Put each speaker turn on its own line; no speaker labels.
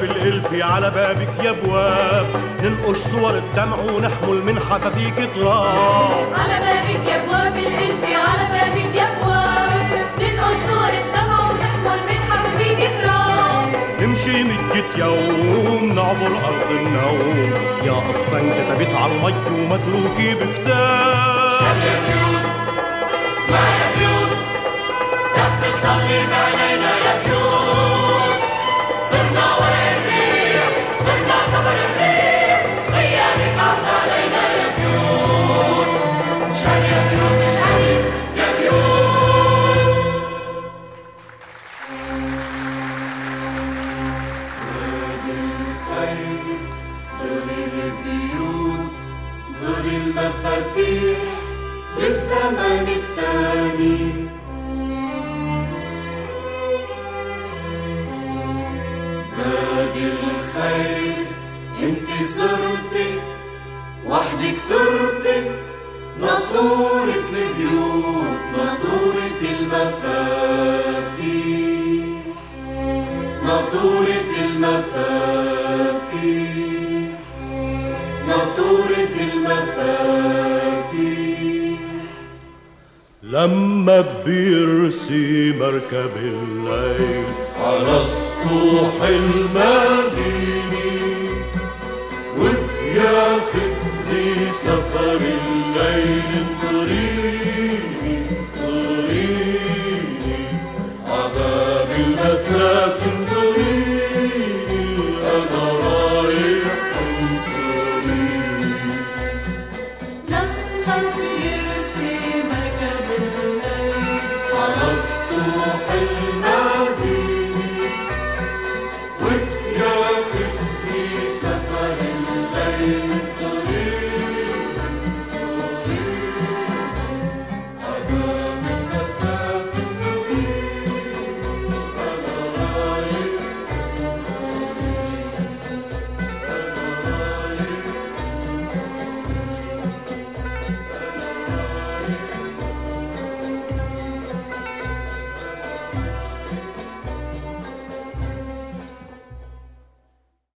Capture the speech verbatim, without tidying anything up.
الإلف على بابك يا بواب، ننقش صور الدمع ونحمل من حفافيك تراب.
على بابك يا بواب الإلف على بابك يا بواب، ننقش صور الدمع ونحمل من حفافيك تراب.
نمشي مية يوم نعبر أرض النوم، يا قصة انكتبت على المي ومتروكي بكتاب.
شد يا بيوت اسمع يا بيوت، رح بتضلي بعينينا يا بيوت. صرنا ورق الريح صرنا صبر الريح، غيابك عدى علينا يا بيوت. شد يا بيوت اشهدي يا بيوت. دور البيوت دور المفاتيح للزمن التاني. زاد الخير انت صرتي وحدك صرتي ناطورة البيوت ناطورة المفاتيح ناطورة المفاتيح ناطورة المفاتيح.
لما بيرسي مركب الليل على سطوح المدينة، وبياخدني سفر الليل، انطريني انطريني عباب المسافة، انطريني أنا رايح انطريني.
لما بيرسي مركب الليل
على سطوح